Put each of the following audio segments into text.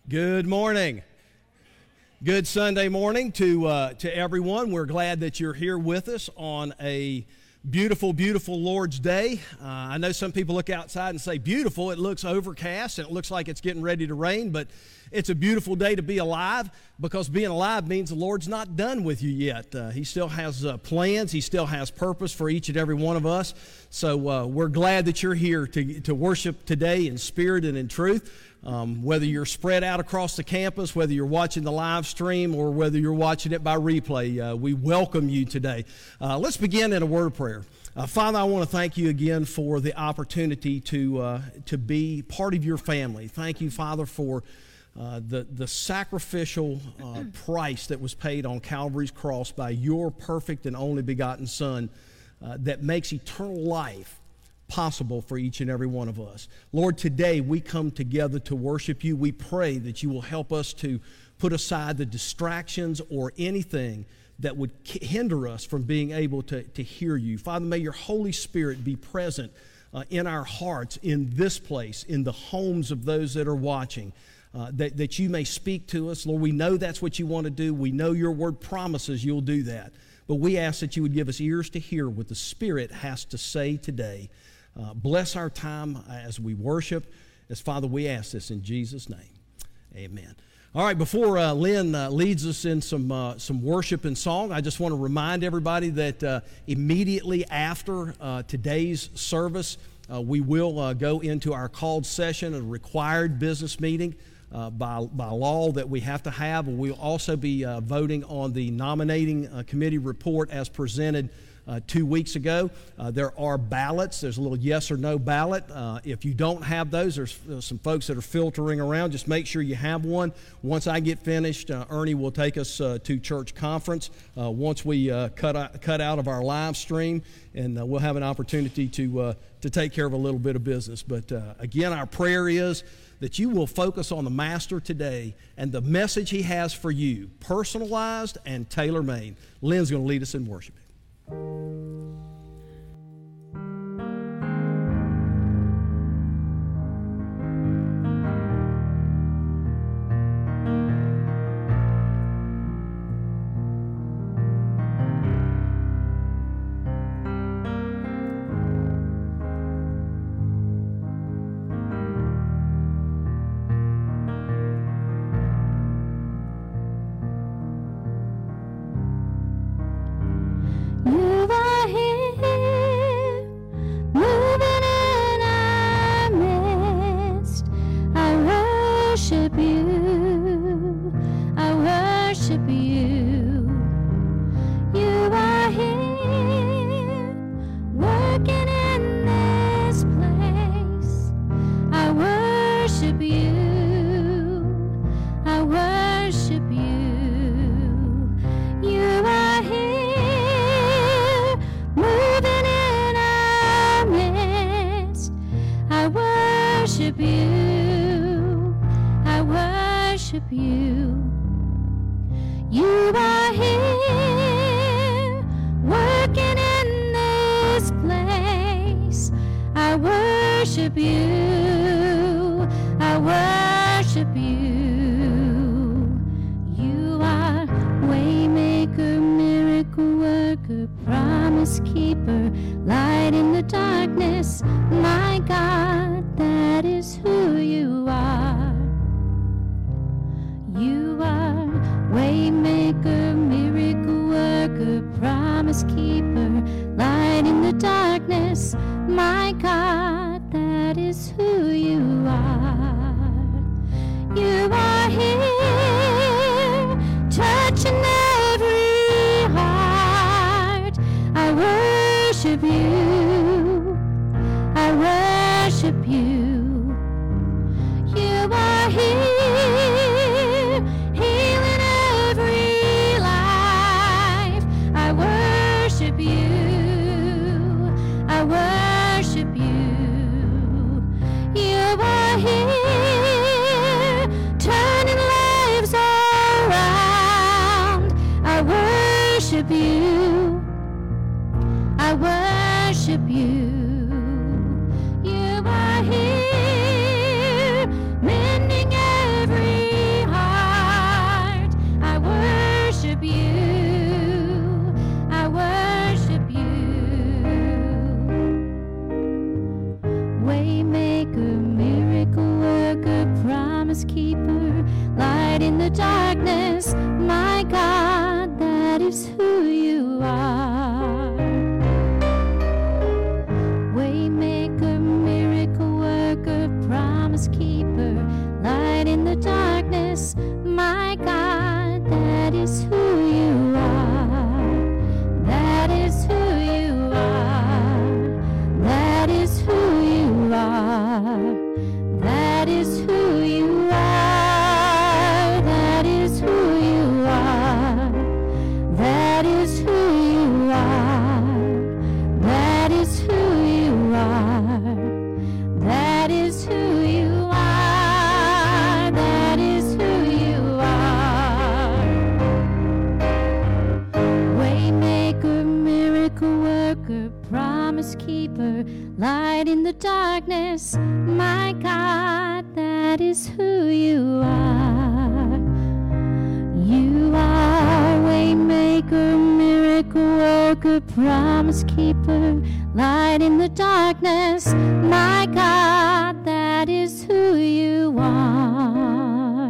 Good morning. Good Sunday morning to everyone. We're glad that you're here with us on a beautiful, beautiful Lord's Day. I know some people look outside and say, beautiful. It looks overcast and it looks like it's getting ready to rain, but it's a beautiful day to be alive, because being alive means the Lord's not done with you yet. He still has plans. He still has purpose for each and every one of us. So we're glad that you're here to worship today in spirit and in truth. Whether you're spread out across the campus, whether you're watching the live stream, or whether you're watching it by replay, we welcome you today. Let's begin in a word of prayer. Father, I want to thank you again for the opportunity to be part of your family. Thank you, Father, for the sacrificial price that was paid on Calvary's cross by your perfect and only begotten Son that makes eternal life possible for each and every one of us. Lord, today we come together to worship you. We pray that you will help us to put aside the distractions or anything that would hinder us from being able to hear you. Father, may your Holy Spirit be present in our hearts, in this place, in the homes of those that are watching, that you may speak to us. Lord, we know that's what you want to do. We know your word promises you'll do that. But we ask that you would give us ears to hear what the Spirit has to say today. Bless our time as we worship. As Father, we ask this in Jesus' name. Amen. All right, before Lynn leads us in some worship and song, I just want to remind everybody that immediately after today's service, we will go into our called session, a required business meeting by law that we have to have. We'll also be voting on the nominating committee report as presented 2 weeks ago. There are ballots. There's a little yes or no ballot. If you don't have those, there's some folks that are filtering around. Just make sure you have one. Once I get finished, Ernie will take us to church conference once we cut out of our live stream, and we'll have an opportunity to take care of a little bit of business. But again, our prayer is that you will focus on the Master today and the message he has for you, personalized and tailor-made. Lynn's going to lead us in worship. promise keeper, light in the darkness, my God, that is who you are. Waymaker, miracle worker, promise keeper, light in the darkness, my God, that is who you are. That is who you are. That is who you are. That is who you are. That is who you are. That is who you are. That is who you are. That is who you are. That is who you are. Waymaker, miracle worker, promise keeper, light in the darkness, my God, that is who you are. You are waymaker, miracle worker, promise keeper, light in the darkness, my God, that is who you are.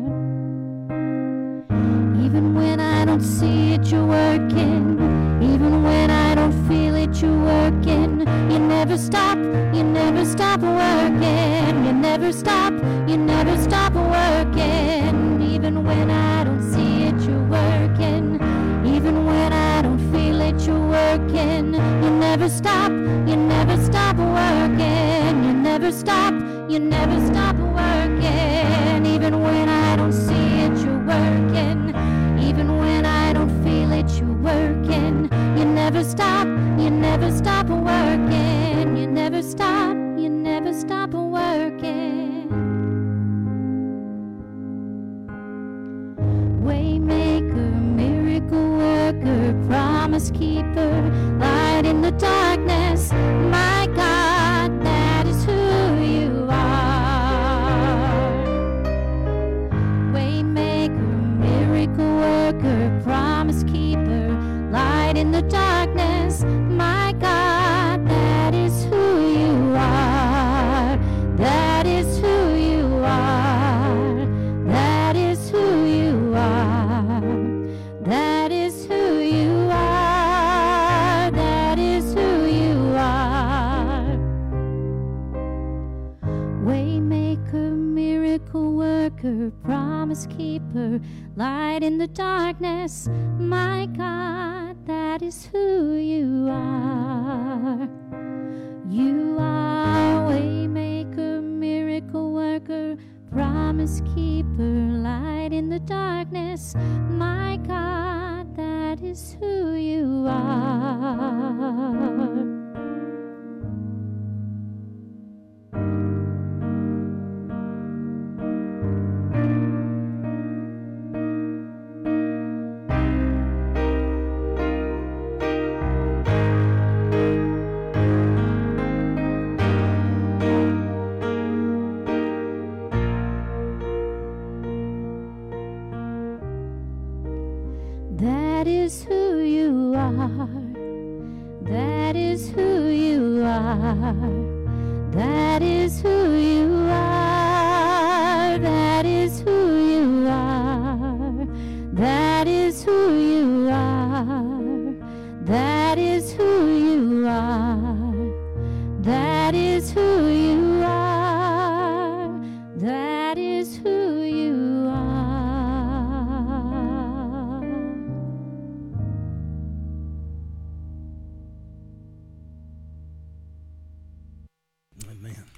Even when I don't see it, you're working. Even when I don't feel it, you're working. You never stop working. You never stop working. Even when I don't see it, you're working. Even when I don't feel it, you're working. You never stop working. You never stop working. Even when I don't see it, you're working. Even when I don't feel it, you're working. You never stop working. You never stop working. Waymaker, miracle worker, promise keeper, light in the darkness, my God, that is who you are. Waymaker, miracle worker, promise keeper, light in the darkness, my God, that is who you are. That is who you are. That is who you are. That is who you are. That is who you are. Waymaker, miracle worker, promise keeper, light in the darkness, my God, that is who you are. You are waymaker, miracle worker, promise keeper, light in the darkness, my God, that is who you are. That is who you are. That is who you are. That is who you are. That is who you are. That is who you are. That is who you are. That is who you are. That is who you are. Amen.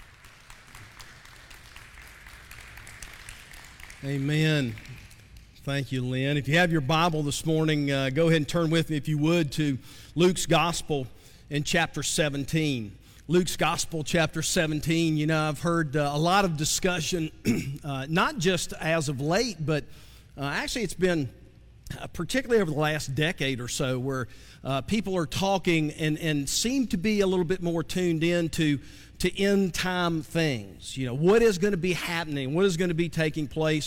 Amen. Thank you, Lynn. If you have your Bible this morning, go ahead and turn with me, if you would, to Luke's Gospel in chapter 17. Luke's Gospel, chapter 17. You know, I've heard a lot of discussion, not just as of late, but actually it's been particularly over the last decade or so, where people are talking and seem to be a little bit more tuned in to end time things. You know, what is going to be happening, what is going to be taking place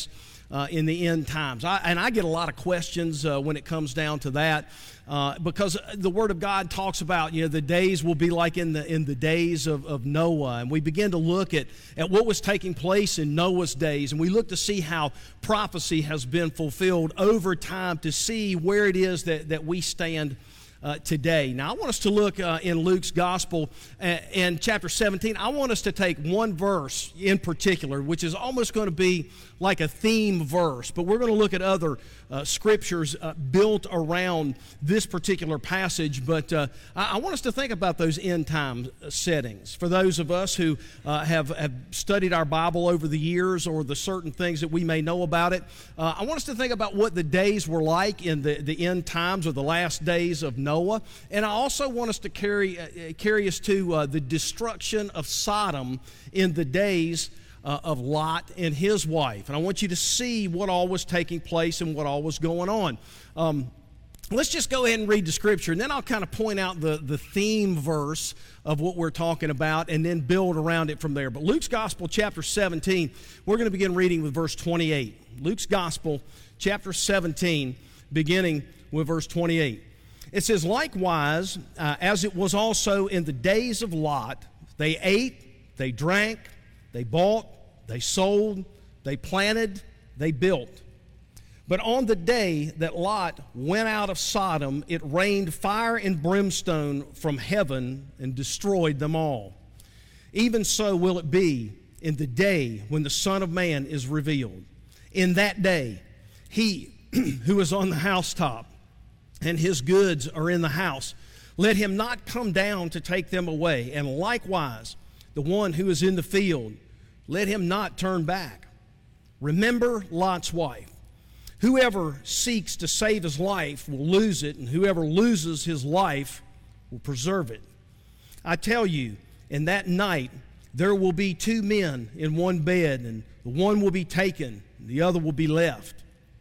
in the end times. I get a lot of questions when it comes down to that because the Word of God talks about, the days will be like in the days of Noah. And we begin to look at what was taking place in Noah's days. And we look to see how prophecy has been fulfilled over time to see where it is that we stand today. Now, I want us to look in Luke's Gospel in chapter 17. I want us to take one verse in particular, which is almost going to be like a theme verse, but we're going to look at other scriptures built around this particular passage. But I want us to think about those end time settings. For those of us who have studied our Bible over the years, or the certain things that we may know about it, I want us to think about what the days were like in the end times, or the last days of Noah. And I also want us to carry us to the destruction of Sodom in the days of Lot and his wife. And I want you to see what all was taking place and what all was going on. Let's just go ahead and read the scripture, and then I'll kind of point out the theme verse of what we're talking about, and then build around it from there. But Luke's Gospel, chapter 17, we're going to begin reading with verse 28. Luke's Gospel, chapter 17, beginning with verse 28. It says, "Likewise, as it was also in the days of Lot, they ate, they drank, they bought, they sold, they planted, they built. But on the day that Lot went out of Sodom, it rained fire and brimstone from heaven and destroyed them all. Even so will it be in the day when the Son of Man is revealed. In that day, he who is on the housetop and his goods are in the house, let him not come down to take them away. And likewise, the one who is in the field, let him not turn back. Remember Lot's wife. Whoever seeks to save his life will lose it, and whoever loses his life will preserve it. I tell you, in that night there will be two men in one bed, and the one will be taken, and the other will be left.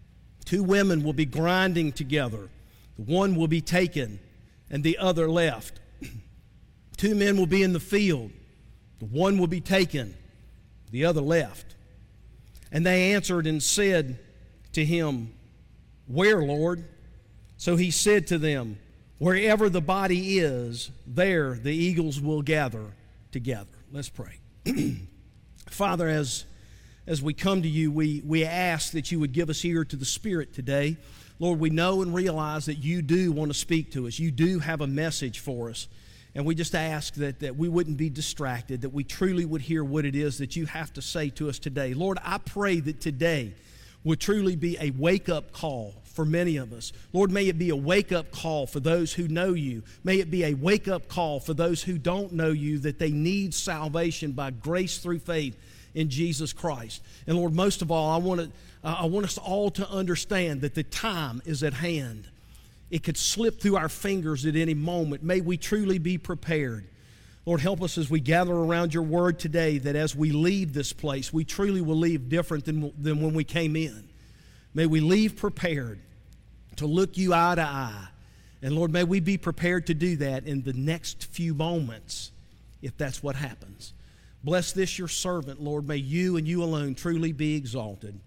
Two women will be grinding together. The one will be taken, and the other left. Two men will be in the field. The one will be taken, the other left. And they answered and said to him, Where, Lord? So he said to them, Wherever the body is, there the eagles will gather together. Let's pray. Father, as we come to you, we ask that you would give us ear to the Spirit today. Lord, we know and realize that you do want to speak to us. You do have a message for us. And we just ask that we wouldn't be distracted, that we truly would hear what it is that you have to say to us today. Lord, I pray that today would truly be a wake-up call for many of us. Lord, may it be a wake-up call for those who know you. May it be a wake-up call for those who don't know you, that they need salvation by grace through faith in Jesus Christ. And Lord, most of all, I want us all to understand that the time is at hand. It could slip through our fingers at any moment. May we truly be prepared. Lord, help us as we gather around your word today, that as we leave this place, we truly will leave different than when we came in. May we leave prepared to look you eye to eye. And Lord, may we be prepared to do that in the next few moments, if that's what happens. Bless this your servant, Lord. May you and you alone truly be exalted.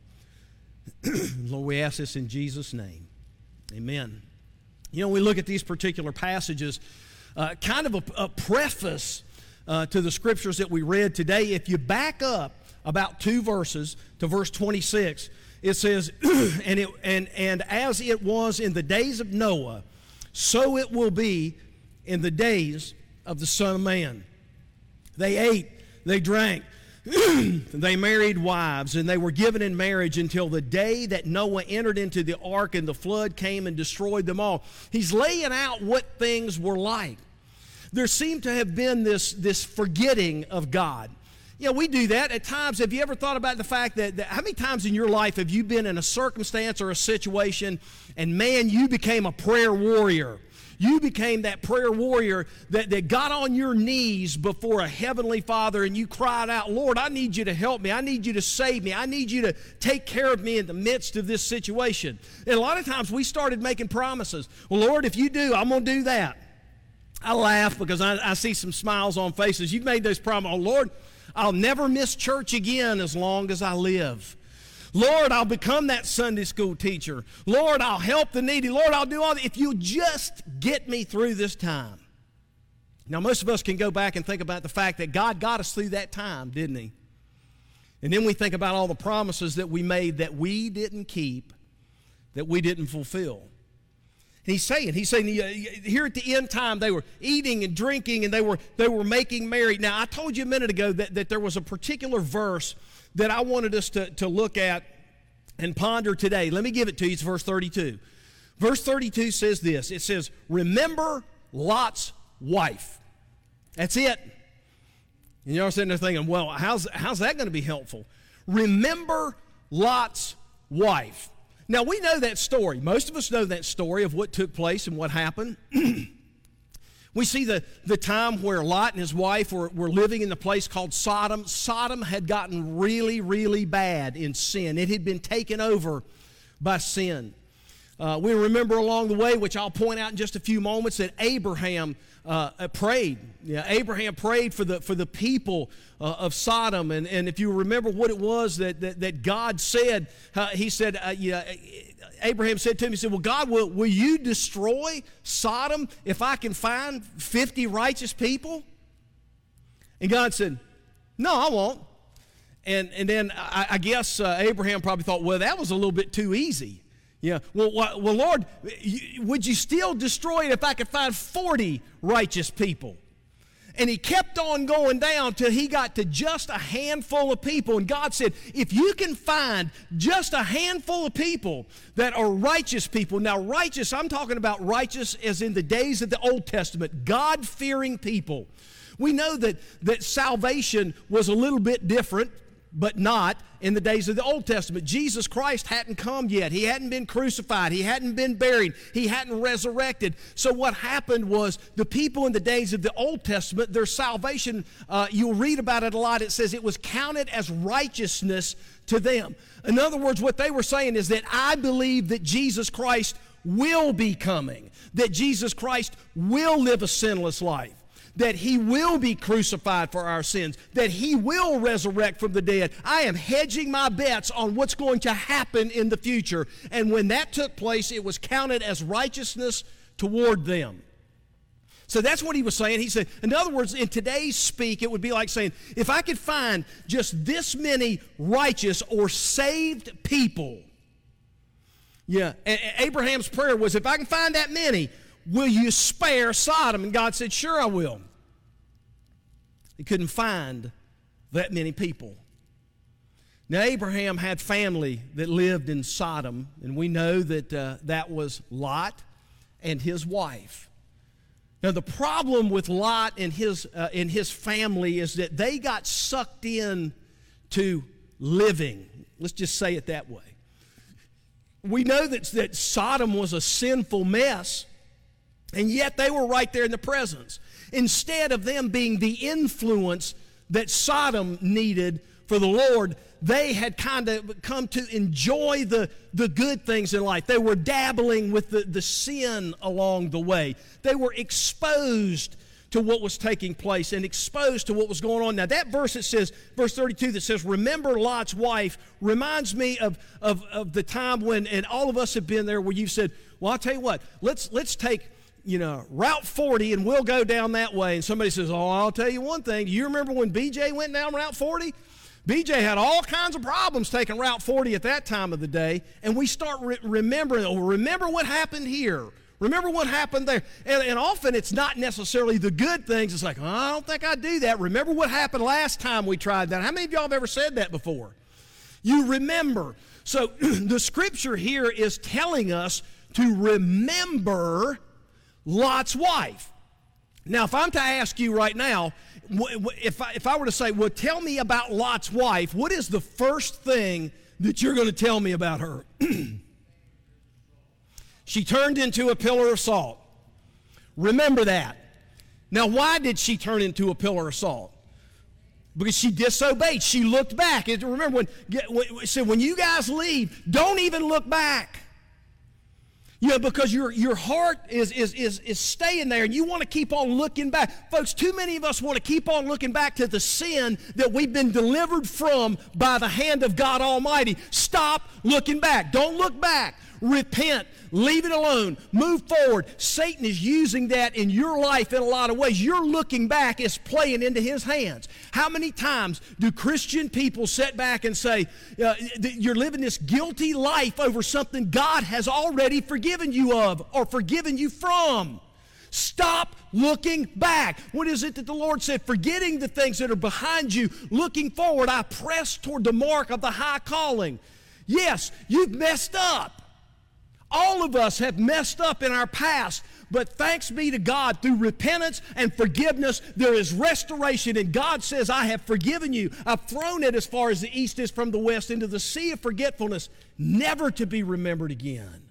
Lord, we ask this in Jesus' name. Amen. You know, we look at these particular passages, kind of a preface to the scriptures that we read today. If you back up about 2 verses to verse 26, it says, and as it was in the days of Noah, so it will be in the days of the Son of Man. They ate, they drank, they married wives, and they were given in marriage until the day that Noah entered into the ark and the flood came and destroyed them all. He's laying out what things were like. There seemed to have been this forgetting of God. You know, we do that at times. Have you ever thought about the fact that how many times in your life have you been in a circumstance or a situation and, man, you became a prayer warrior? You became that prayer warrior that got on your knees before a heavenly Father, and you cried out, Lord, I need you to help me. I need you to save me. I need you to take care of me in the midst of this situation. And a lot of times we started making promises. Well, Lord, if you do, I'm going to do that. I laugh because I see some smiles on faces. You've made those promises. Oh, Lord, I'll never miss church again as long as I live. Lord, I'll become that Sunday school teacher. Lord, I'll help the needy. Lord, I'll do all that if you just get me through this time. Now, most of us can go back and think about the fact that God got us through that time, didn't he? And then we think about all the promises that we made that we didn't keep, that we didn't fulfill. And he's saying here at the end time, they were eating and drinking and they were making merry. Now, I told you a minute ago that there was a particular verse that I wanted us to look at and ponder today. Let me give it to you. It's verse 32. Verse 32 says this. It says, remember Lot's wife. That's it. And you're sitting there thinking, well, how's that going to be helpful? Remember Lot's wife. Now, we know that story. Most of us know that story of what took place and what happened. We see the time where Lot and his wife were living in the place called Sodom. Sodom had gotten really, really bad in sin. It had been taken over by sin. We remember along the way, which I'll point out in just a few moments, that Abraham prayed. Yeah, Abraham prayed for the people of Sodom, and if you remember what it was that God said, he said, Abraham said to him, he said, well, God, will you destroy Sodom if I can find 50 righteous people? And God said, no, I won't. And then I guess Abraham probably thought, well, that was a little bit too easy. Yeah, well, Lord, would you still destroy it if I could find 40 righteous people? And he kept on going down till he got to just a handful of people. And God said, if you can find just a handful of people that are righteous people. Now, righteous, I'm talking about righteous as in the days of the Old Testament, God-fearing people. We know that salvation was a little bit different, but not in the days of the Old Testament. Jesus Christ hadn't come yet. He hadn't been crucified. He hadn't been buried. He hadn't resurrected. So what happened was the people in the days of the Old Testament, their salvation, you'll read about it a lot. It says it was counted as righteousness to them. In other words, what they were saying is that I believe that Jesus Christ will be coming, that Jesus Christ will live a sinless life, that he will be crucified for our sins, that he will resurrect from the dead. I am hedging my bets on what's going to happen in the future. And when that took place, it was counted as righteousness toward them. So that's what he was saying. He said, in other words, in today's speak, it would be like saying, if I could find just this many righteous or saved people. Yeah, Abraham's prayer was, if I can find that many, will you spare Sodom? And God said, sure I will. He couldn't find that many people. Now, Abraham had family that lived in Sodom, and we know that that was Lot and his wife. Now, the problem with Lot and his family is that they got sucked in to living. Let's just say it that way. We know that Sodom was a sinful mess, and yet they were right there in the presence. Instead of them being the influence that Sodom needed for the Lord, they had kind of come to enjoy the good things in life. They were dabbling with the sin along the way. They were exposed to what was taking place and exposed to what was going on. Now that verse, it says, verse 32 that says, remember Lot's wife, reminds me of the time when, and all of us have been there, where you've said, well, I'll tell you what, let's take Route 40 and we'll go down that way. And somebody says, oh, I'll tell you one thing. Do you remember when BJ went down Route 40? BJ had all kinds of problems taking Route 40 at that time of the day. And we start remembering, remember what happened here. Remember what happened there. And often it's not necessarily the good things. It's like, oh, I don't think I'd do that. Remember what happened last time we tried that. How many of y'all have ever said that before? You remember. So the scripture here is telling us to remember Lot's wife. Now, if I'm to ask you right now, if I were to say, well, tell me about Lot's wife, what is the first thing that you're going to tell me about her? She turned into a pillar of salt. Remember that. Now, why did she turn into a pillar of salt? Because she disobeyed. She looked back. Remember when you guys leave, don't even look back. You know, because your heart is staying there and you want to keep on looking back. Folks, too many of us want to keep on looking back to the sin that we've been delivered from by the hand of God Almighty. Stop looking back. Don't look back. Repent. Leave it alone. Move forward. Satan is using that in your life in a lot of ways. You're looking back is playing into his hands. How many times do Christian people sit back and say, you're living this guilty life over something God has already forgiven you of or forgiven you from? Stop looking back. What is it that the Lord said? Forgetting the things that are behind you, looking forward, I press toward the mark of the high calling. Yes, you've messed up. All of us have messed up in our past, but thanks be to God, through repentance and forgiveness, there is restoration. And God says, I have forgiven you. I've thrown it as far as the east is from the west into the sea of forgetfulness, never to be remembered again.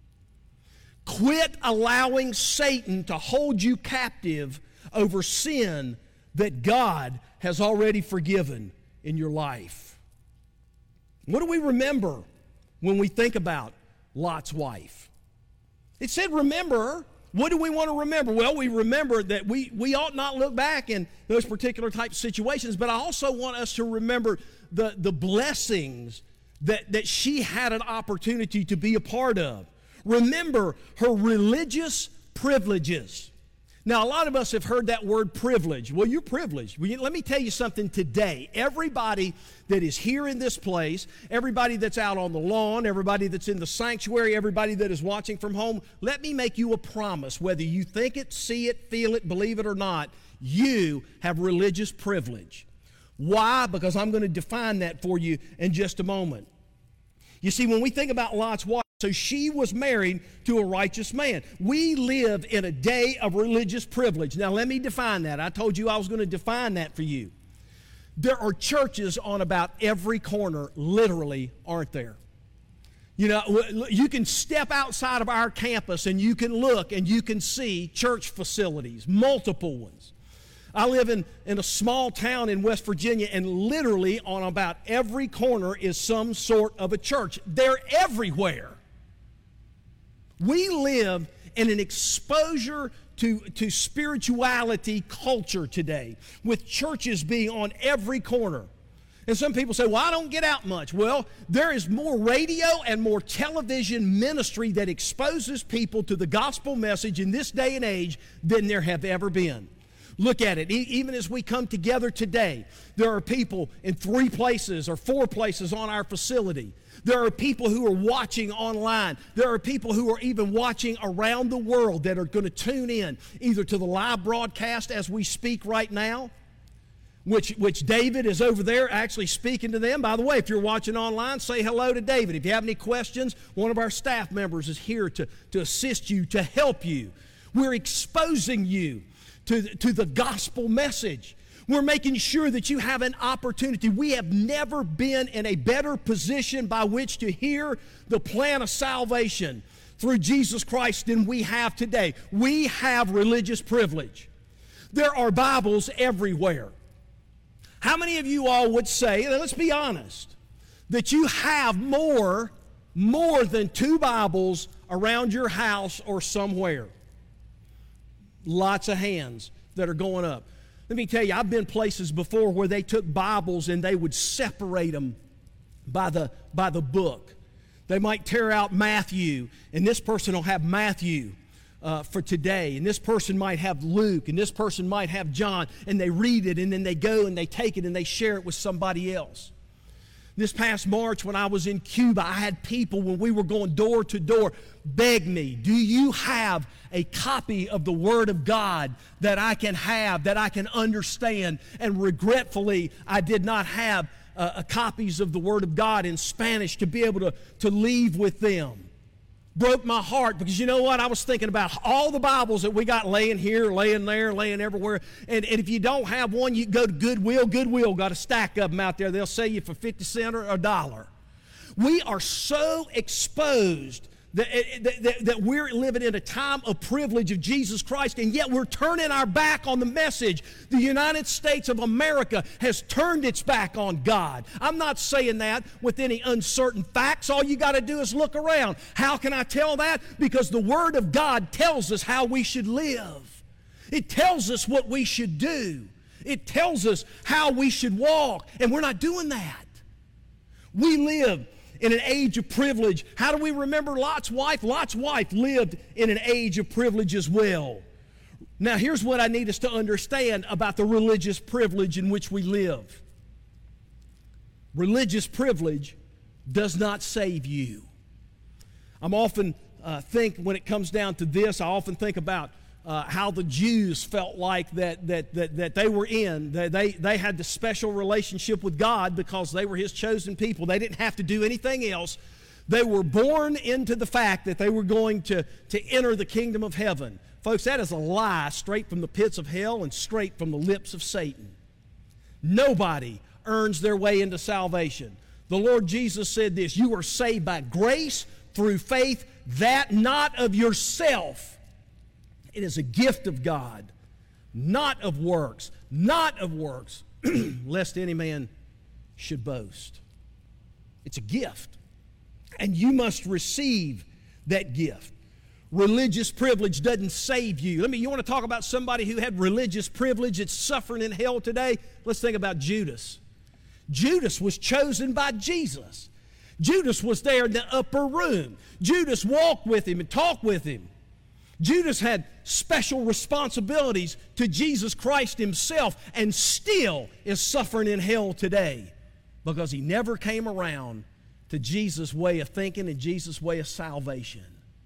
Quit allowing Satan to hold you captive over sin that God has already forgiven in your life. What do we remember when we think about Lot's wife? It said, remember. What do we want to remember? Well, we remember that we ought not look back in those particular type of situations, but I also want us to remember the blessings that she had an opportunity to be a part of. Remember her religious privileges. Now, a lot of us have heard that word privilege. Well, you're privileged. Let me tell you something today. Everybody that is here in this place, everybody that's out on the lawn, everybody that's in the sanctuary, everybody that is watching from home, let me make you a promise. Whether you think it, see it, feel it, believe it or not, you have religious privilege. Why? Because I'm going to define that for you in just a moment. You see, when we think about Lot's wife, so she was married to a righteous man. We live in a day of religious privilege. Now, let me define that. I told you I was going to define that for you. There are churches on about every corner, literally, aren't there? You know, you can step outside of our campus and you can look and you can see church facilities, multiple ones. I live in a small town in West Virginia, and literally on about every corner is some sort of a church. They're everywhere. We live in an exposure to spirituality culture today, with churches being on every corner. And some people say, well, I don't get out much. Well, there is more radio and more television ministry that exposes people to the gospel message in this day and age than there have ever been. Look at it. Even as we come together today, there are people in 3 places or 4 places on our facility. There are people who are watching online. There are people who are even watching around the world that are going to tune in either to the live broadcast as we speak right now, which David is over there actually speaking to them. By the way, if you're watching online, say hello to David. If you have any questions, one of our staff members is here to assist you, to help you. We're exposing you to the gospel message. We're making sure that you have an opportunity. We have never been in a better position by which to hear the plan of salvation through Jesus Christ than we have today. We have religious privilege. There are Bibles everywhere. How many of you all would say, let's be honest, that you have more than 2 Bibles around your house or somewhere? Lots of hands that are going up. Let me tell you, I've been places before where they took Bibles and they would separate them by the book. They might tear out Matthew, and this person will have Matthew for today, and this person might have Luke, and this person might have John, and they read it, and then they go and they take it and they share it with somebody else. This past March when I was in Cuba, I had people, when we were going door to door, beg me, do you have a copy of the Word of God that I can have, that I can understand? And regretfully, I did not have copies of the Word of God in Spanish to be able to leave with them. Broke my heart, because you know what? I was thinking about all the Bibles that we got laying here, laying there, laying everywhere. And if you don't have one, you go to Goodwill. Goodwill got a stack of them out there. They'll sell you for 50 cents or $1. We are so exposed that we're living in a time of privilege of Jesus Christ, and yet we're turning our back on the message. The United States of America has turned its back on God. I'm not saying that with any uncertain facts. All you got to do is look around. How can I tell that? Because the Word of God tells us how we should live. It tells us what we should do. It tells us how we should walk, and we're not doing that. We live in an age of privilege. How do we remember Lot's wife? Lot's wife lived in an age of privilege as well. Now, here's what I need us to understand about the religious privilege in which we live. Religious privilege does not save you. I'm often think when it comes down to this, I often think about how the Jews felt like that they were in. They had the special relationship with God because they were His chosen people. They didn't have to do anything else. They were born into the fact that they were going to enter the kingdom of heaven. Folks, that is a lie straight from the pits of hell and straight from the lips of Satan. Nobody earns their way into salvation. The Lord Jesus said this, "You are saved by grace through faith, that not of yourself. It is a gift of God, not of works, lest any man should boast." It's a gift, and you must receive that gift. Religious privilege doesn't save you. You want to talk about somebody who had religious privilege that's suffering in hell today? Let's think about Judas. Judas was chosen by Jesus. Judas was there in the upper room. Judas walked with Him and talked with Him. Judas had special responsibilities to Jesus Christ Himself and still is suffering in hell today because he never came around to Jesus' way of thinking and Jesus' way of salvation.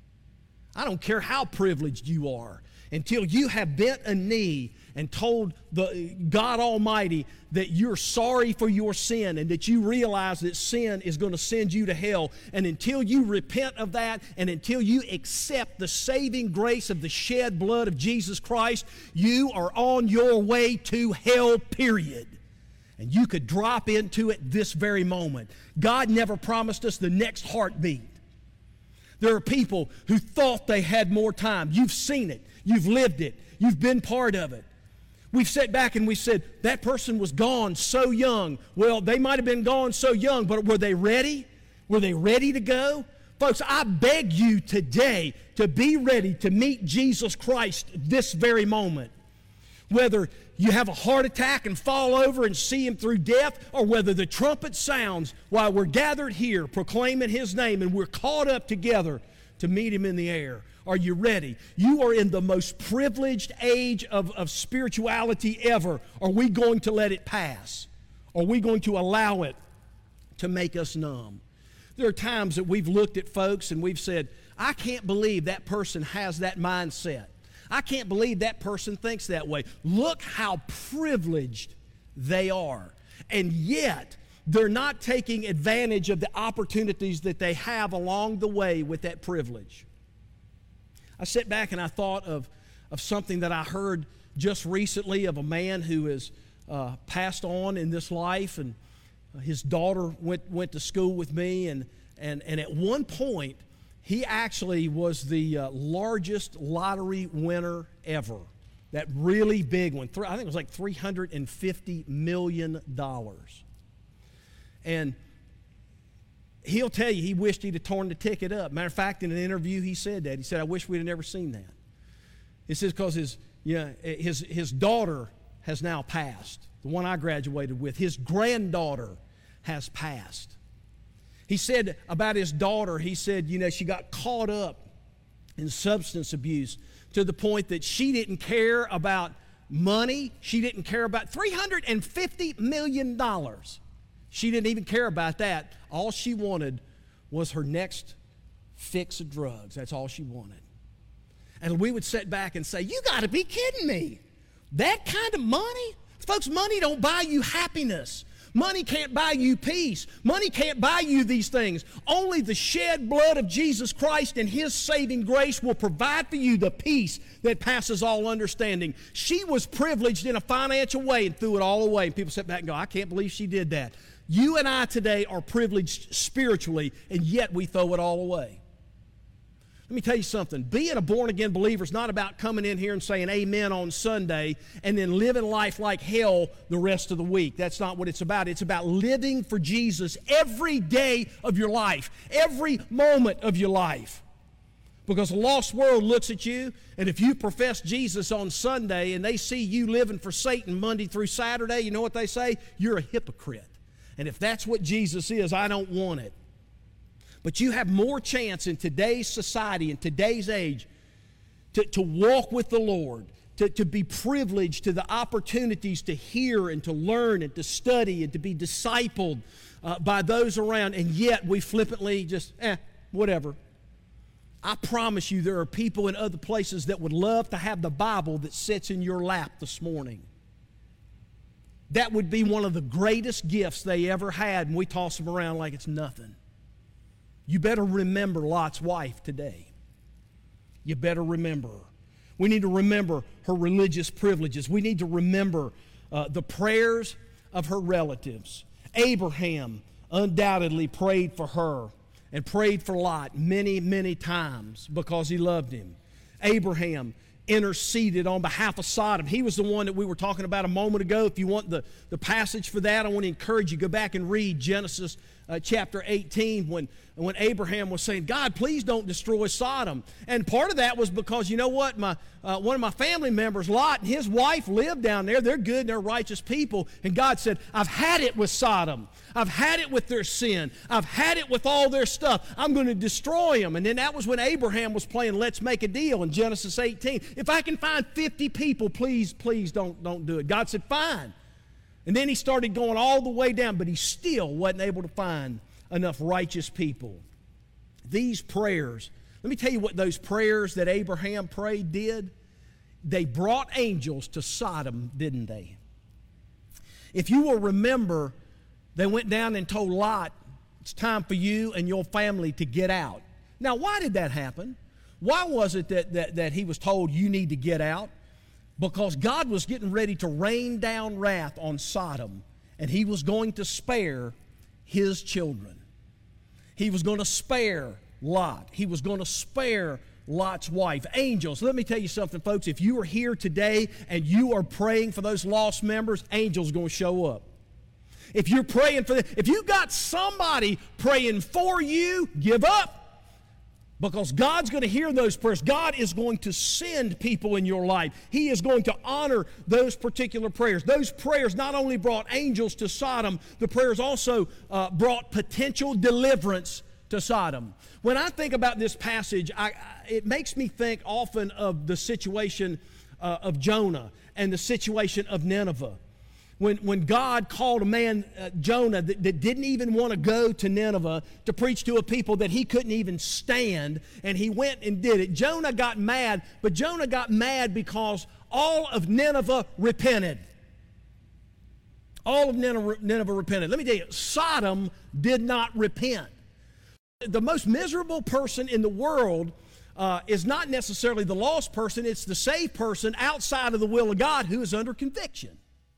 I don't care how privileged you are, until you have bent a knee and told the God Almighty that you're sorry for your sin and that you realize that sin is going to send you to hell, and until you repent of that and until you accept the saving grace of the shed blood of Jesus Christ, you are on your way to hell, period. And you could drop into it this very moment. God never promised us the next heartbeat. There are people who thought they had more time. You've seen it. You've lived it. You've been part of it. We've sat back and we said, that person was gone so young. Well, they might have been gone so young, but were they ready? Were they ready to go? Folks, I beg you today to be ready to meet Jesus Christ this very moment. Whether you have a heart attack and fall over and see Him through death, or whether the trumpet sounds while we're gathered here proclaiming His name and we're caught up together to meet Him in the air. Are you ready? You are in the most privileged age of spirituality ever. Are we going to let it pass? Are we going to allow it to make us numb? There are times that we've looked at folks and we've said, I can't believe that person has that mindset. I can't believe that person thinks that way. Look how privileged they are. And yet, they're not taking advantage of the opportunities that they have along the way with that privilege. I sat back and I thought of something that I heard just recently of a man who has passed on in this life, and his daughter went to school with me, and at one point, he actually was the largest lottery winner ever. That really big one. I think it was like $350 million. And he'll tell you he wished he'd have torn the ticket up. Matter of fact, in an interview he said that. He said, I wish we'd have never seen that. It says because his daughter has now passed, the one I graduated with. His granddaughter has passed. He said about his daughter, he said, she got caught up in substance abuse to the point that she didn't care about money. She didn't care about $350 million. She didn't even care about that. All she wanted was her next fix of drugs. That's all she wanted. And we would sit back and say, you got to be kidding me. That kind of money? Folks, money don't buy you happiness. Money can't buy you peace. Money can't buy you these things. Only the shed blood of Jesus Christ and His saving grace will provide for you the peace that passes all understanding. She was privileged in a financial way and threw it all away. And people sit back and go, I can't believe she did that. You and I today are privileged spiritually, and yet we throw it all away. Let me tell you something. Being a born-again believer is not about coming in here and saying amen on Sunday and then living life like hell the rest of the week. That's not what it's about. It's about living for Jesus every day of your life, every moment of your life. Because a lost world looks at you, and if you profess Jesus on Sunday and they see you living for Satan Monday through Saturday, you know what they say? You're a hypocrite. And if that's what Jesus is, I don't want it. But you have more chance in today's society, in today's age, to walk with the Lord, to be privileged to the opportunities to hear and to learn and to study and to be discipled by those around, and yet we flippantly just, whatever. I promise you there are people in other places that would love to have the Bible that sits in your lap this morning. That would be one of the greatest gifts they ever had, and we toss them around like it's nothing. You better remember Lot's wife today. You better remember her. We need to remember her religious privileges. We need to remember the prayers of her relatives. Abraham undoubtedly prayed for her and prayed for Lot many, many times because he loved him. Abraham interceded on behalf of Sodom. He was the one that we were talking about a moment ago. If you want the passage for that, I want to encourage you, go back and read Genesis chapter 18 when Abraham was saying, God, please don't destroy Sodom. And part of that was because, you know what, one of my family members, Lot, and his wife lived down there. They're good and they're righteous people. And God said, I've had it with Sodom. I've had it with their sin. I've had it with all their stuff. I'm going to destroy them. And then that was when Abraham was playing Let's Make a Deal in Genesis 18. If I can find 50 people, please don't do it. God said, fine. And then he started going all the way down, but he still wasn't able to find enough righteous people. These prayers, let me tell you what those prayers that Abraham prayed did. They brought angels to Sodom, didn't they? If you will remember, they went down and told Lot, it's time for you and your family to get out. Now, why did that happen? Why was it that he was told you need to get out? Because God was getting ready to rain down wrath on Sodom, and he was going to spare his children. He was going to spare Lot. He was going to spare Lot's wife. Angels, let me tell you something, folks. If you are here today and you are praying for those lost members, angels are going to show up. If you're praying for them, if you got somebody praying for you, give up. Because God's going to hear those prayers. God is going to send people in your life. He is going to honor those particular prayers. Those prayers not only brought angels to Sodom, the prayers also brought potential deliverance to Sodom. When I think about this passage, it makes me think often of the situation of Jonah and the situation of Nineveh. When God called a man, Jonah, that didn't even want to go to Nineveh to preach to a people that he couldn't even stand, and he went and did it. Jonah got mad, but Jonah got mad because all of Nineveh repented. All of Nineveh repented. Let me tell you, Sodom did not repent. The most miserable person in the world is not necessarily the lost person, it's the saved person outside of the will of God who is under conviction.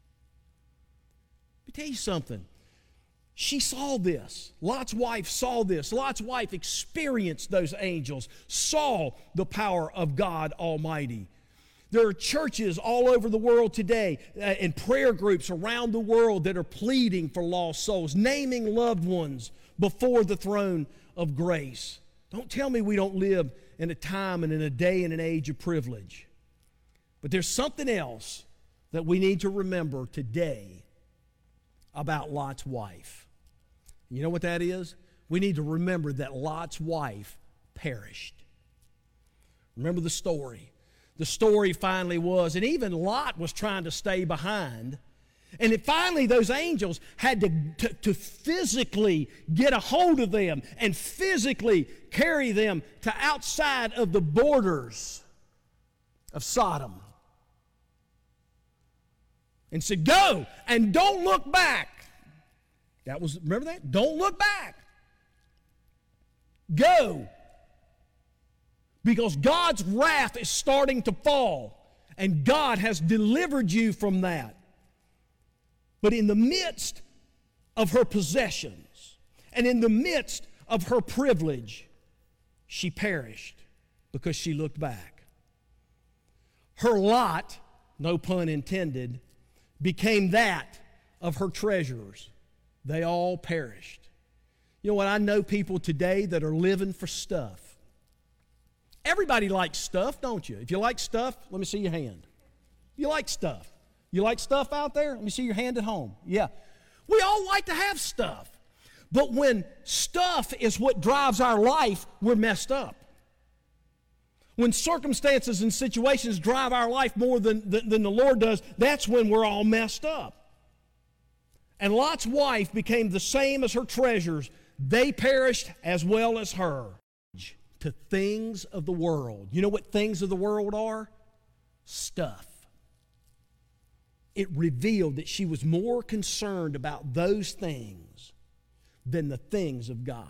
Let me tell you something. She saw this. Lot's wife saw this. Lot's wife experienced those angels, saw the power of God Almighty. There are churches all over the world today and prayer groups around the world that are pleading for lost souls, naming loved ones before the throne of grace. Don't tell me we don't live in a time and in a day and an age of privilege. But there's something else that we need to remember today about Lot's wife. You know what that is? We need to remember that Lot's wife perished. Remember the story. The story finally was, and even Lot was trying to stay behind, and finally those angels had to physically get a hold of them and physically carry them to outside of the borders of Sodom. And said, go and don't look back. Remember that? Don't look back. Go. Because God's wrath is starting to fall, and God has delivered you from that. But in the midst of her possessions and in the midst of her privilege, she perished. because she looked back. Her lot, no pun intended, became that of her treasurers. They all perished. You know what? I know people today that are living for stuff. Everybody likes stuff, don't you? If you like stuff, let me see your hand. You like stuff. You like stuff out there? Let me see your hand at home. Yeah. We all like to have stuff. But when stuff is what drives our life, we're messed up. When circumstances and situations drive our life more than the Lord does, that's when we're all messed up. And Lot's wife became the same as her treasures. They perished as well as her. To things of the world. You know what things of the world are? Stuff. It revealed that she was more concerned about those things than the things of God.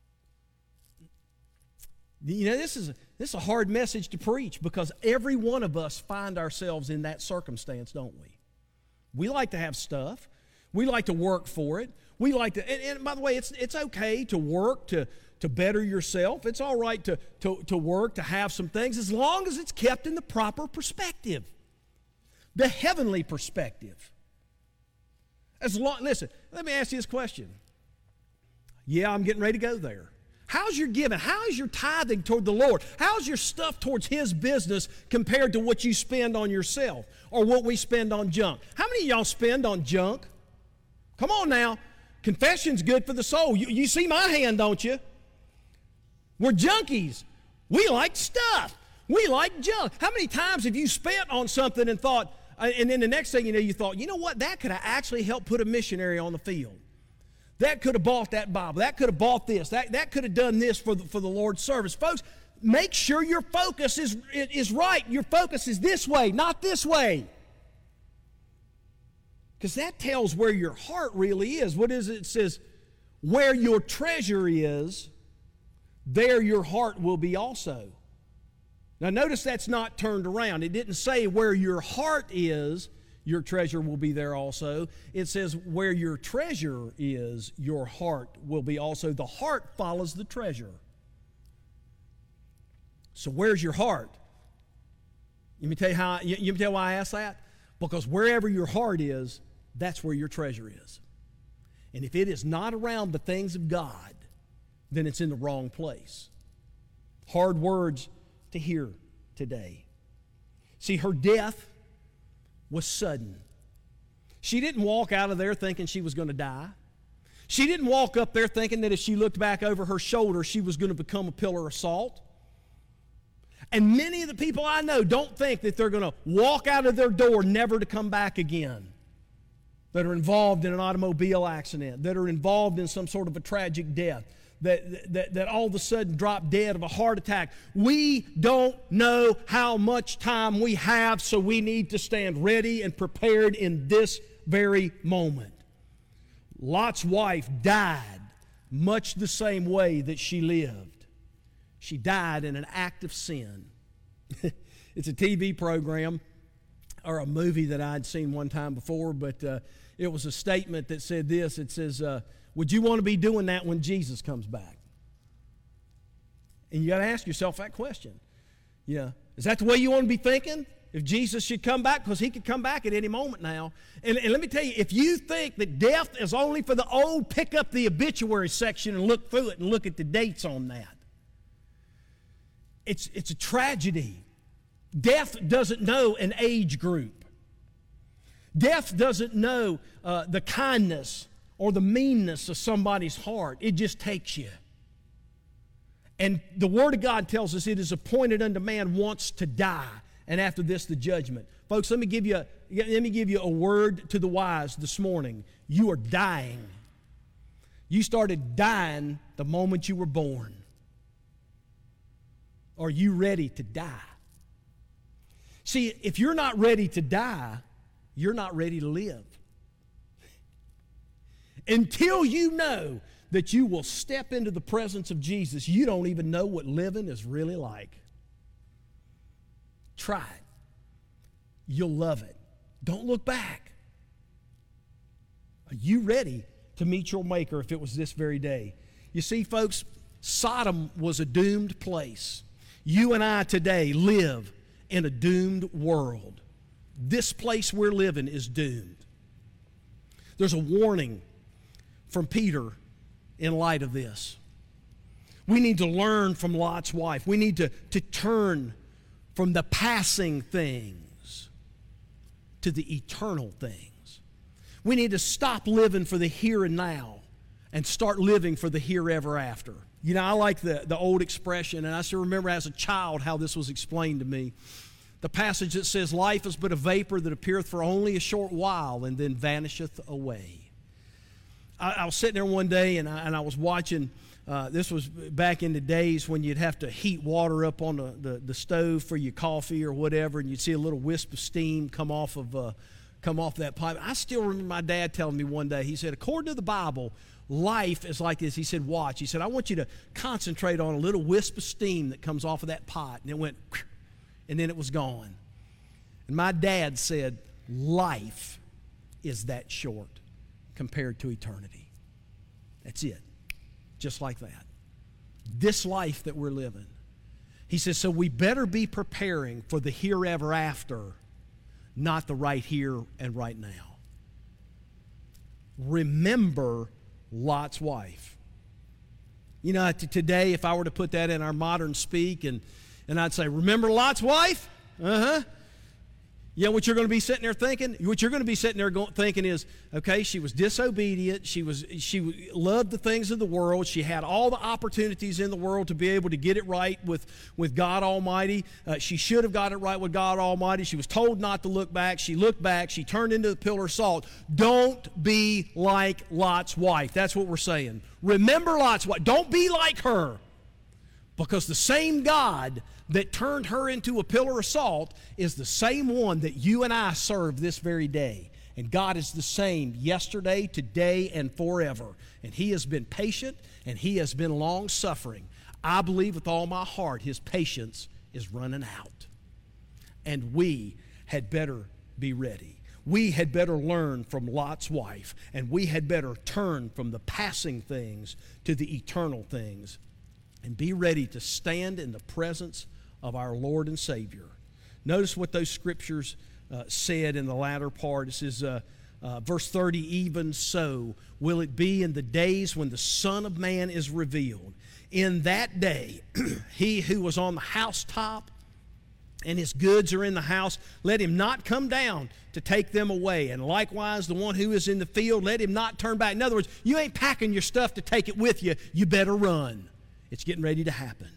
You know, this is a hard message to preach because every one of us find ourselves in that circumstance, don't we? We like to have stuff. We like to work for it. We like to, and by the way, it's okay to work to better yourself. It's all right to work, to have some things, as long as it's kept in the proper perspective, the heavenly perspective. Listen, let me ask you this question. Yeah, I'm getting ready to go there. How's your giving? How is your tithing toward the Lord? How's your stuff towards His business compared to what you spend on yourself or what we spend on junk? How many of y'all spend on junk? Come on now. Confession's good for the soul. You see my hand, don't you? We're junkies. We like stuff. We like junk. How many times have you spent on something and thought, and then the next thing you know, you thought, you know what, that could have actually helped put a missionary on the field. That could have bought that Bible. That could have bought this. That could have done this for the Lord's service. Folks, make sure your focus is right. Your focus is this way, not this way. Because that tells where your heart really is. What is it? It says, where your treasure is, there your heart will be also. Now notice that's not turned around. It didn't say where your heart is, your treasure will be there also. It says where your treasure is, your heart will be also. The heart follows the treasure. So where's your heart? Let me tell you why I ask that. Because wherever your heart is, that's where your treasure is. And if it is not around the things of God, then it's in the wrong place. Hard words to hear today. See, her death was sudden. She didn't walk out of there thinking she was going to die. She didn't walk up there thinking that if she looked back over her shoulder, she was going to become a pillar of salt. And many of the people I know don't think that they're going to walk out of their door never to come back again, that are involved in an automobile accident, that are involved in some sort of a tragic death, that all of a sudden drop dead of a heart attack. We don't know how much time we have, so we need to stand ready and prepared in this very moment. Lot's wife died much the same way that she lived. She died in an act of sin. It's a TV program or a movie that I'd seen one time before, but it was a statement that said this. It says, would you want to be doing that when Jesus comes back? And you got to ask yourself that question. Yeah. Is that the way you want to be thinking? If Jesus should come back? Because He could come back at any moment now. And let me tell you, if you think that death is only for the old, pick up the obituary section and look through it and look at the dates on that. It's a tragedy. Death doesn't know an age group. Death doesn't know the kindness or the meanness of somebody's heart. It just takes you. And the Word of God tells us it is appointed unto man once to die, and after this the judgment. Folks, let me give you a word to the wise this morning. You are dying. You started dying the moment you were born. Are you ready to die? See, if you're not ready to die, you're not ready to live. Until you know that you will step into the presence of Jesus, you don't even know what living is really like. Try it. You'll love it. Don't look back. Are you ready to meet your Maker if it was this very day? You see, folks, Sodom was a doomed place. You and I today live in a doomed world. This place we're living is doomed. There's a warning from Peter in light of this. We need to learn from Lot's wife. We need to turn from the passing things to the eternal things. We need to stop living for the here and now and start living for the here ever after. You know, I like the old expression, and I still remember as a child how this was explained to me. The passage that says, life is but a vapor that appeareth for only a short while and then vanisheth away. I was sitting there one day and I was watching, this was back in the days when you'd have to heat water up on the stove for your coffee or whatever, and you'd see a little wisp of steam come off that pipe. I still remember my dad telling me one day, he said, according to the Bible, life is like this. He said, watch. He said, I want you to concentrate on a little wisp of steam that comes off of that pot. And it went, and then it was gone. And my dad said, life is that short compared to eternity. That's it. Just like that. This life that we're living. He says, so we better be preparing for the here ever after, not the right here and right now. Remember Lot's wife. You know, today, if I were to put that in our modern speak, and I'd say, remember Lot's wife? Uh-huh. You know what you're going to be sitting there thinking? What you're going to be sitting there thinking is, okay, she was disobedient. She loved the things of the world. She had all the opportunities in the world to be able to get it right with God Almighty. She should have got it right with God Almighty. She was told not to look back. She looked back. She turned into the pillar of salt. Don't be like Lot's wife. That's what we're saying. Remember Lot's wife. Don't be like her. Because the same God that turned her into a pillar of salt is the same one that you and I serve this very day. And God is the same yesterday, today, and forever. And He has been patient and He has been long-suffering. I believe with all my heart His patience is running out. And we had better be ready. We had better learn from Lot's wife, and we had better turn from the passing things to the eternal things and be ready to stand in the presence of our Lord and Savior. Notice what those scriptures said in the latter part. It says, verse 30, even so will it be in the days when the Son of Man is revealed. In that day, he who was on the housetop and his goods are in the house, let him not come down to take them away. And likewise, the one who is in the field, let him not turn back. In other words, you ain't packing your stuff to take it with you. You better run. It's getting ready to happen.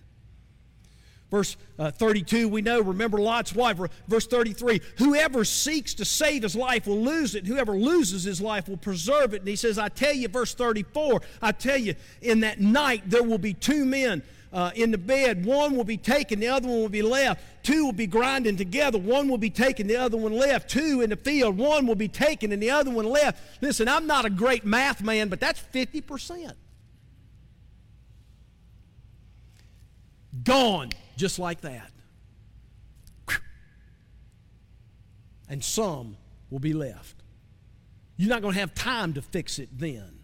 Verse 32, we know, remember Lot's wife. Verse 33, whoever seeks to save his life will lose it. Whoever loses his life will preserve it. And he says, I tell you, verse 34, I tell you, in that night there will be two men in the bed. One will be taken, the other one will be left. Two will be grinding together. One will be taken, the other one left. Two in the field. One will be taken and the other one left. Listen, I'm not a great math man, but that's 50%. Gone just like that. And some will be left. You're not going to have time to fix it then.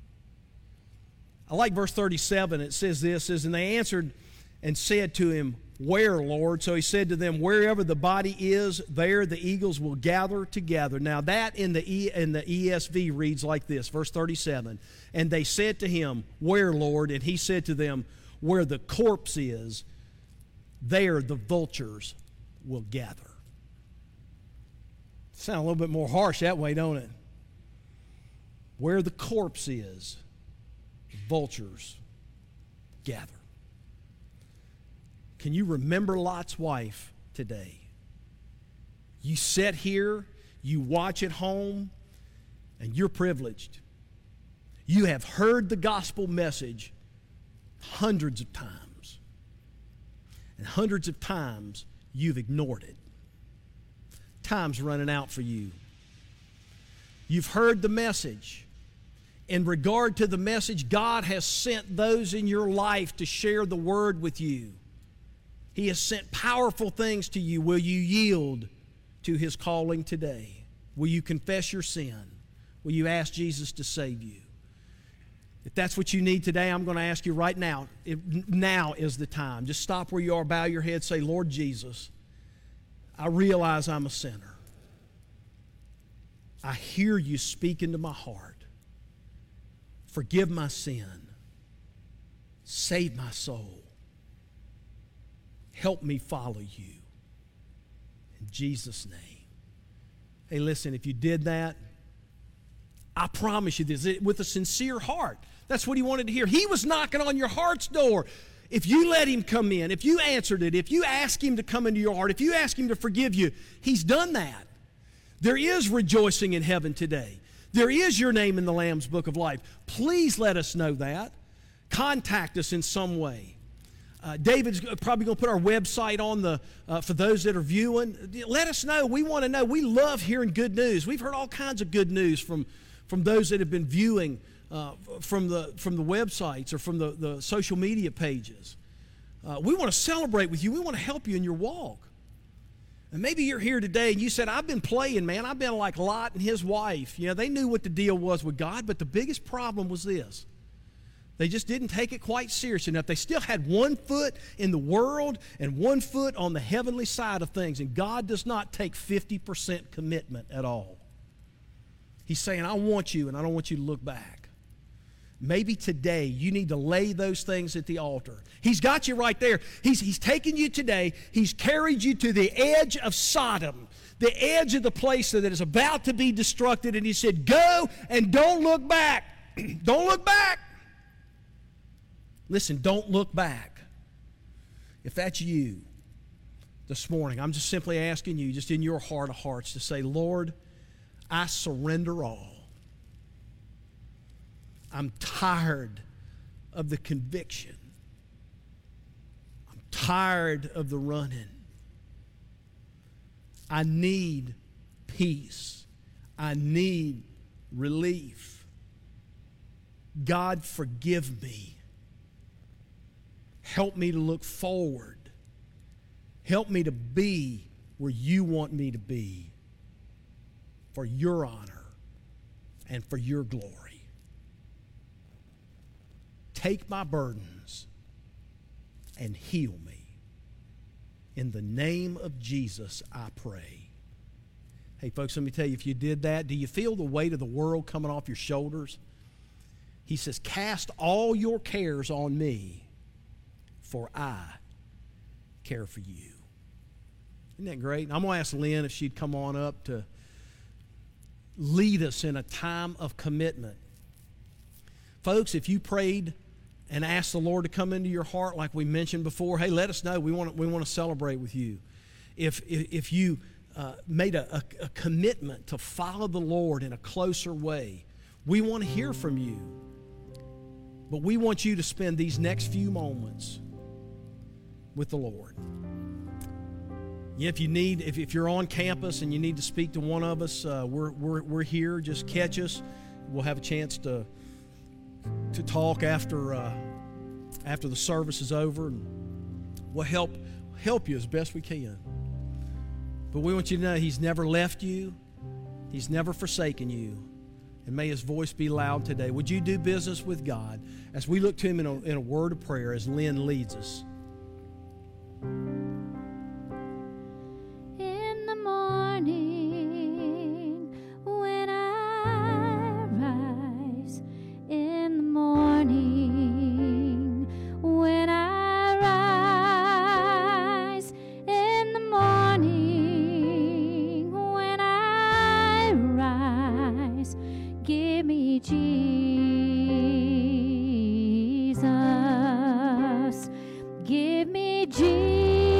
I like verse 37. It says this, it says, and they answered and said to him, where, Lord? So he said to them, wherever the body is, there the eagles will gather together. Now that in the ESV reads like this, verse 37. And they said to him, where, Lord? And he said to them, where the corpse is, there the vultures will gather. Sound a little bit more harsh that way, don't it? Where the corpse is, vultures gather. Can you remember Lot's wife today? You sit here, you watch at home, and you're privileged. You have heard the gospel message hundreds of times. And hundreds of times you've ignored it. Time's running out for you. You've heard the message. In regard to the message, God has sent those in your life to share the word with you. He has sent powerful things to you. Will you yield to His calling today? Will you confess your sin? Will you ask Jesus to save you? If that's what you need today, I'm going to ask you right now. Now is the time. Just stop where you are, bow your head, say, Lord Jesus, I realize I'm a sinner. I hear you speak into my heart. Forgive my sin. Save my soul. Help me follow you. In Jesus' name. Hey, listen, if you did that, I promise you this, with a sincere heart. That's what he wanted to hear. He was knocking on your heart's door. If you let him come in, if you answered it, if you ask him to come into your heart, if you ask him to forgive you, he's done that. There is rejoicing in heaven today. There is your name in the Lamb's Book of Life. Please let us know that. Contact us in some way. David's probably going to put our website on for those that are viewing. Let us know. We want to know. We love hearing good news. We've heard all kinds of good news from those that have been viewing from the websites or from the social media pages. We want to celebrate with you. We want to help you in your walk. And maybe you're here today and you said, I've been playing, man. I've been like Lot and his wife. You know, they knew what the deal was with God, but the biggest problem was this. They just didn't take it quite serious enough. They still had one foot in the world and one foot on the heavenly side of things. And God does not take 50% commitment at all. He's saying, I want you and I don't want you to look back. Maybe today you need to lay those things at the altar. He's got you right there. He's taken you today. He's carried you to the edge of Sodom, the edge of the place that is about to be destructed. And he said, go and don't look back. Don't look back. Listen, don't look back. If that's you this morning, I'm just simply asking you, just in your heart of hearts, to say, Lord, I surrender all. I'm tired of the conviction. I'm tired of the running. I need peace. I need relief. God, forgive me. Help me to look forward. Help me to be where you want me to be for your honor and for your glory. Take my burdens and heal me. In the name of Jesus, I pray. Hey, folks, let me tell you, if you did that, do you feel the weight of the world coming off your shoulders? He says, cast all your cares on me, for I care for you. Isn't that great? And I'm going to ask Lynn if she'd come on up to lead us in a time of commitment. Folks, if you prayed and asked the Lord to come into your heart like we mentioned before, hey, let us know. We want to celebrate with you. If you made a commitment to follow the Lord in a closer way, we want to hear from you. But we want you to spend these next few moments with the Lord. If you're on campus and you need to speak to one of us, we're here. Just catch us. We'll have a chance to talk after the service is over, and we'll help you as best we can. But we want you to know He's never left you. He's never forsaken you. And may His voice be loud today. Would you do business with God as we look to Him in a word of prayer as Lynn leads us? In the morning, when I rise, in the morning, when I rise, in the morning, when I rise, give me Jesus, give me Jesus.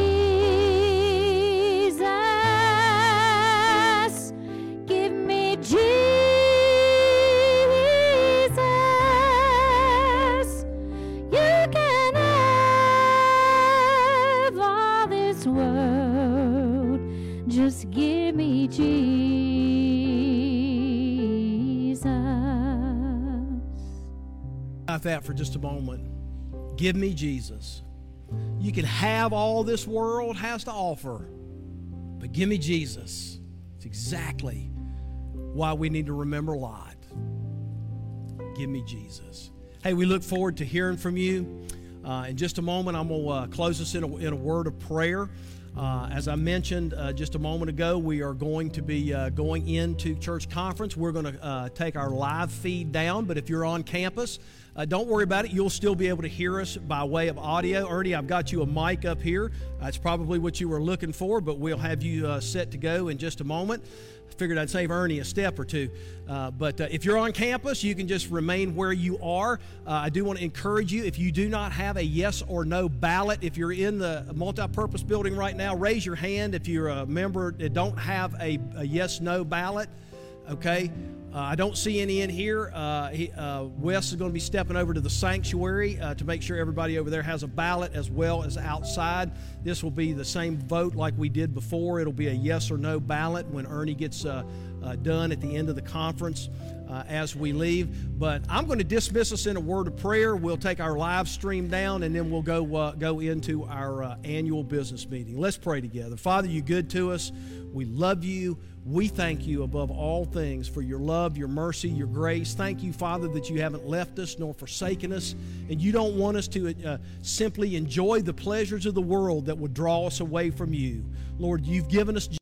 Just give me Jesus. About that for just a moment. Give me Jesus. You can have all this world has to offer, but give me Jesus. It's exactly why we need to remember Lot. Give me Jesus. Hey, we look forward to hearing from you. In just a moment, I'm going to close us in a word of prayer. As I mentioned just a moment ago, we are going to be going into church conference. We're going to take our live feed down, but if you're on campus, don't worry about it. You'll still be able to hear us by way of audio. Ernie, I've got you a mic up here. It's probably what you were looking for, but we'll have you set to go in just a moment. Figured I'd save Ernie a step or two. But if you're on campus, you can just remain where you are. I do want to encourage you, if you do not have a yes or no ballot, if you're in the multi-purpose building right now, raise your hand if you're a member that don't have a yes-no ballot, okay? I don't see any in here. Wes is going to be stepping over to the sanctuary to make sure everybody over there has a ballot as well as outside. This will be the same vote like we did before. It'll be a yes or no ballot when Ernie gets done at the end of the conference as we leave. But I'm going to dismiss us in a word of prayer. We'll take our live stream down, and then we'll go into our annual business meeting. Let's pray together. Father, you're good to us. We love you. We thank you above all things for your love, your mercy, your grace. Thank you, Father, that you haven't left us nor forsaken us, and you don't want us to simply enjoy the pleasures of the world that would draw us away from you. Lord, you've given us